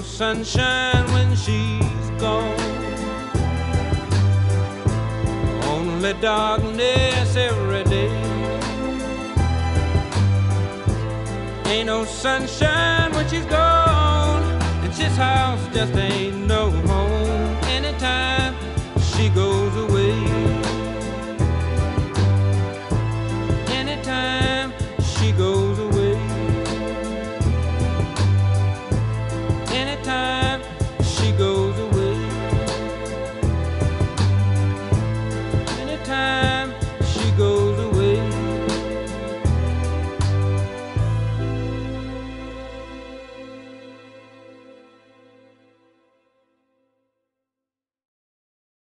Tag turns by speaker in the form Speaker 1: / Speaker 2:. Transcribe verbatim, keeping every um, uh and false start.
Speaker 1: sunshine when she's gone. Only darkness every day. Ain't no sunshine when she's gone, and this house just ain't no home anytime she goes away. Anytime she goes away. Anytime